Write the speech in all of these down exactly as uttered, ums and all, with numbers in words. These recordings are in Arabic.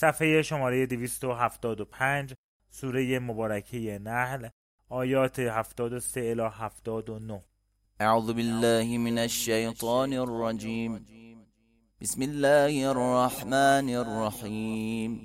صفحه شماره دویست و هفتاد و پنج، سوره مبارکه نحل، آیات هفتاد و سه الی هفتاد و نه. اعوذ بالله من الشیطان الرجیم. بسم الله الرحمن الرحیم.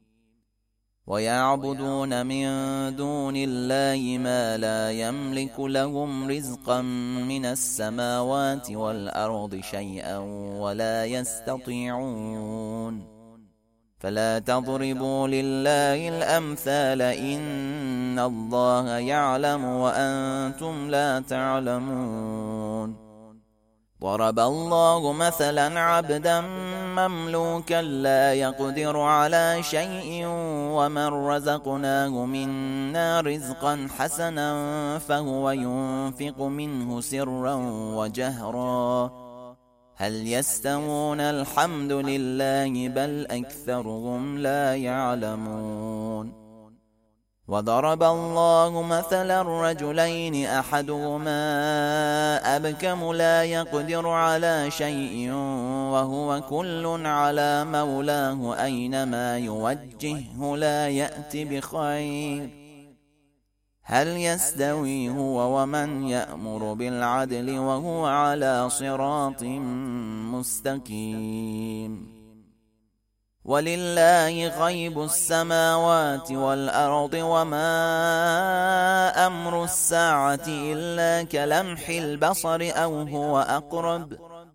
ويعبدون من دون الله ما لا يملك لهم رزقا من السماوات والأرض شيئا ولا يستطيعون فلا تضربوا لله الأمثال إن الله يعلم وأنتم لا تعلمون. ضرب الله مثلا عبدا مملوكا لا يقدر على شيء ومن رزقناه منا رزقا حسنا فهو ينفق منه سرا وجهرا هل يستوون؟ الحمد لله بل أكثرهم لا يعلمون. وضرب الله مثلا رجلين أحدهما أبكم لا يقدر على شيء وهو كل على مولاه أينما يوجهه لا يأتي بخير هل يستوي هو ومن يأمر بالعدل وهو على صراط مستقيم. ولله غيب السماوات والأرض وما أمر الساعة إلا كلمح البصر أو هو أقرب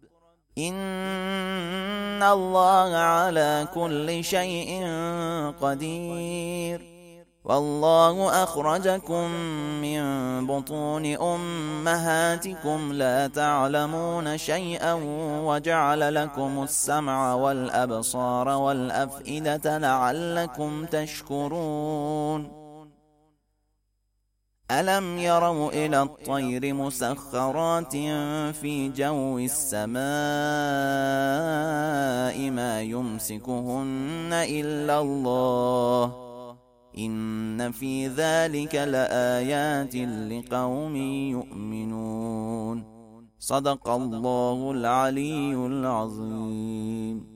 إن الله على كل شيء قدير. والله أخرجكم من بطون أمهاتكم لا تعلمون شيئا وجعل لكم السمع والأبصار والأفئدة لعلكم تشكرون. ألم يروا إلى الطير مسخرات في جو السماء ما يمسكهن إلا الله إن في ذلك لآيات لقوم يؤمنون. صدق الله العلي العظيم.